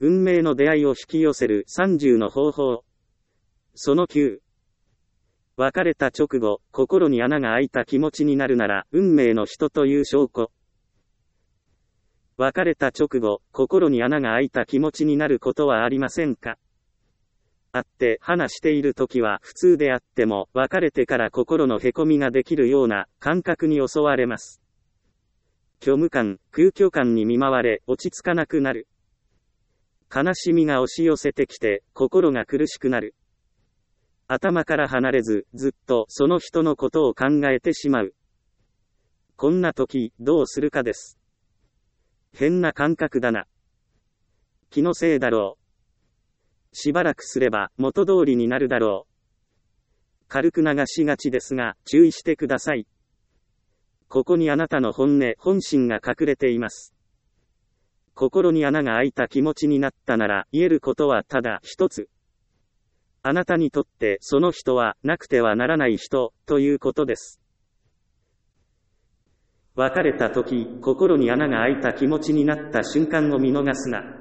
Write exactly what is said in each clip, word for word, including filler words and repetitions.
運命の出会いを引き寄せるさんじゅうの方法。そのきゅう。別れた直後、心に穴が開いた気持ちになるなら、運命の人という証拠。別れた直後、心に穴が開いた気持ちになることはありませんか？会って話しているときは普通であっても、別れてから心のへこみができるような感覚に襲われます。虚無感、空虚感に見舞われ、落ち着かなくなる。悲しみが押し寄せてきて、心が苦しくなる。頭から離れず、ずっとその人のことを考えてしまう。こんな時、どうするかです。変な感覚だな。気のせいだろう。しばらくすれば元通りになるだろう。軽く流しがちですが、注意してください。ここにあなたの本音、本心が隠れています。心に穴が開いた気持ちになったなら、言えることはただ一つ。あなたにとってその人はなくてはならない人、ということです。別れた時、心に穴が開いた気持ちになった瞬間を見逃すな。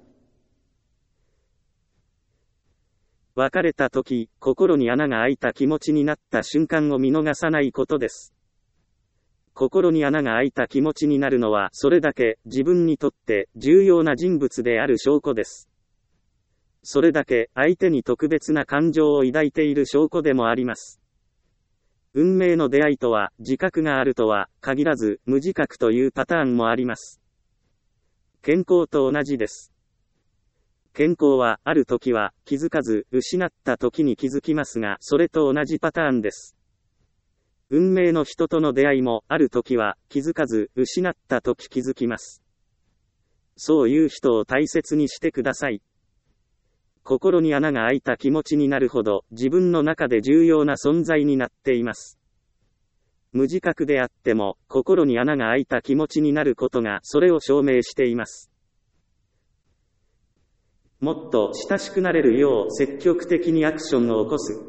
別れた時、心に穴が開いた気持ちになった瞬間を見逃さないことです。心に穴が開いた気持ちになるのは、それだけ自分にとって重要な人物である証拠です。それだけ相手に特別な感情を抱いている証拠でもあります。運命の出会いとは、自覚があるとは限らず、無自覚というパターンもあります。健康と同じです。健康は、ある時は気づかず、失った時に気づきますが、それと同じパターンです。運命の人との出会いも、ある時は気づかず、失った時気づきます。そういう人を大切にしてください。心に穴が開いた気持ちになるほど、自分の中で重要な存在になっています。無自覚であっても、心に穴が開いた気持ちになることが、それを証明しています。もっと親しくなれるよう積極的にアクションを起こす。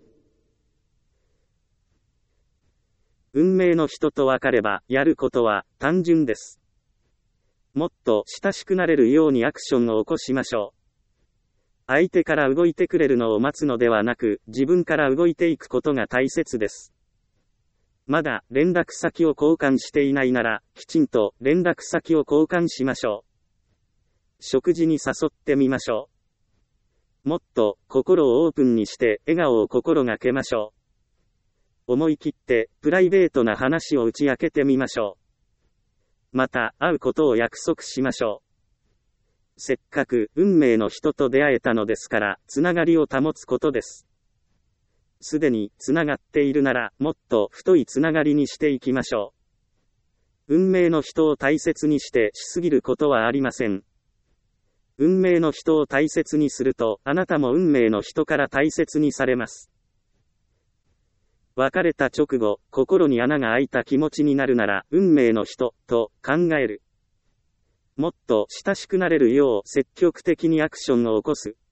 運命の人と分かれば、やることは単純です。もっと親しくなれるようにアクションを起こしましょう。相手から動いてくれるのを待つのではなく、自分から動いていくことが大切です。まだ連絡先を交換していないなら、きちんと連絡先を交換しましょう。食事に誘ってみましょう。もっと心をオープンにして笑顔を心がけましょう。思い切ってプライベートな話を打ち明けてみましょう。また会うことを約束しましょう。せっかく運命の人と出会えたのですから、つながりを保つことです。すでにつながっているなら、もっと太いつながりにしていきましょう。運命の人を大切にしてしすぎることはありません。運命の人を大切にすると、あなたも運命の人から大切にされます。別れた直後、心に穴が開いた気持ちになるなら、運命の人、と考える。もっと親しくなれるよう積極的にアクションを起こす。